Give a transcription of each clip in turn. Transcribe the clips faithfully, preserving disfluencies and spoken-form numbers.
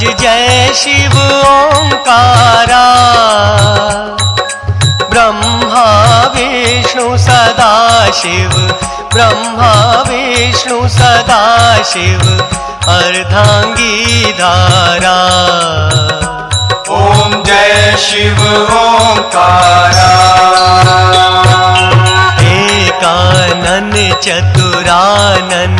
भज जय शिव ओंकारा, ब्रह्मा विष्णु सदा शिव, ब्रह्मा विष्णु सदा शिव, अर्धांगी धारा। ओम जय शिव ओंकारा। एकानन चतुरानन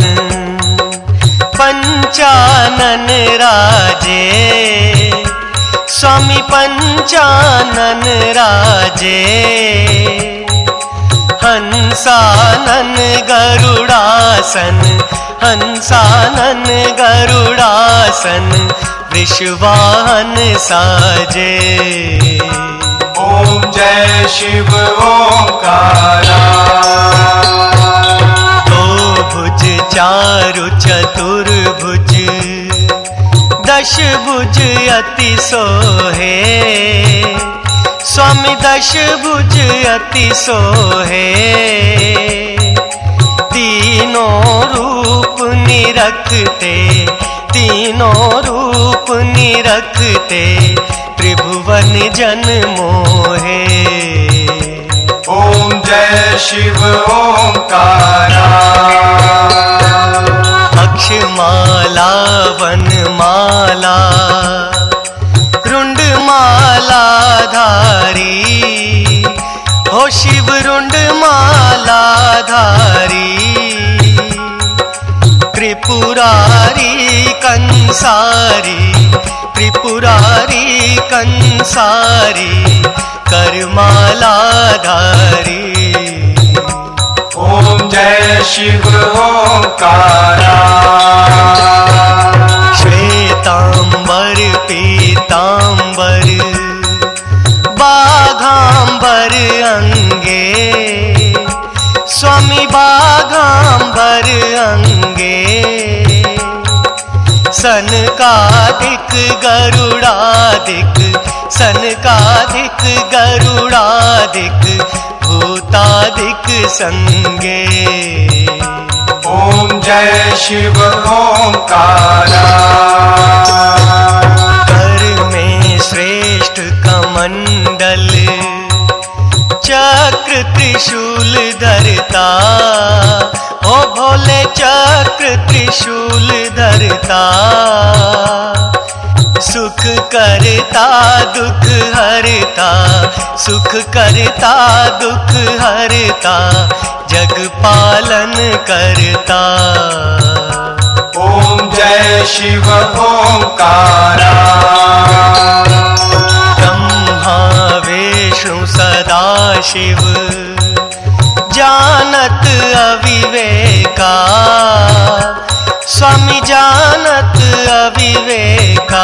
पंचानन राजे, स्वामी पंचानन राजे, हंसानन गरुड़ासन, हंसानन गरुड़ासन, वृषवाहन साजे। ओम जय शिव ओंकारा। दो भुज चारु चतुर्भुज, दश भुज अति सोहे, स्वामी दश भुज अति सोहे, तीनों रूप निरखते, तीनों रूप निरखते, त्रिभुवन जन मोहे। ओम जय शिव ओंकारा। अक्षमाला वनमाला, रुंडमाला धारी, हो शिव रुंडमाला धारी, त्रिपुरारी कंसारी, त्रिपुरारी कंसारी, करमाला धारी। ओम जय शिव ओंकारा। श्वेतांबर पीतांबर, बाघांबर अंगे, स्वामी बाघांबर अंगे, सनकादिक गरुड़ादिक, सनकादिक गरुड़ादिक, भूतादिक संगे। ओम जय शिव ओंकारा। कर में श्रेष्ठ कमंडल, चक्र त्रिशूल धरता, ओ भोले चक्र त्रिशूल धरता, सुख करता दुख हरता, सुख करता दुख हरता, जग पालन करता। ओम जय शिव ओंकारा। ब्रह्मा विष्णु सदा शिव, जानत अविवेका, स्वामी जानत अविवेका,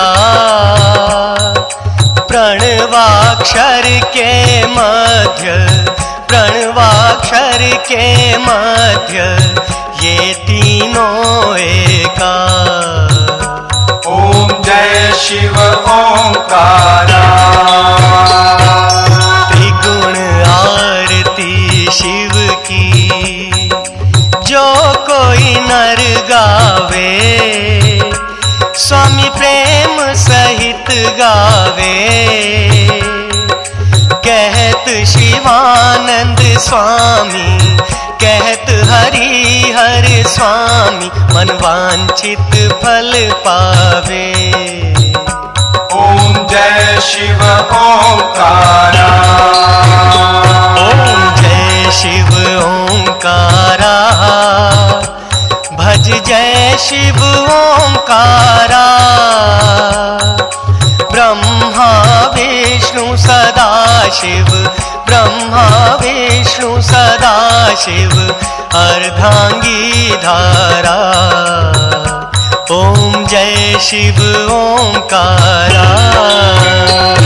प्रणवाक्षर के मध्य, प्रणवाक्षर के मध्य, ये तीनों एका। ओम जय शिव ओंकारा। त्रिगुण आरती शिव की, जो कोई नर गावे, स्वामी प्रेम सहित गावे, कहत शिवानंद स्वामी, कहत हरि हर स्वामी, मनवांछित फल पावे। ओम जय शिव ओंकारा। ओम जय शिव ओंकारा, भज जय शिव ओंकारा, ब्रह्मा विष्णु सदा शिव, ब्रह्मा विष्णु सदा शिव, अर्धांगी धारा। ओम जय शिव ओंकारा।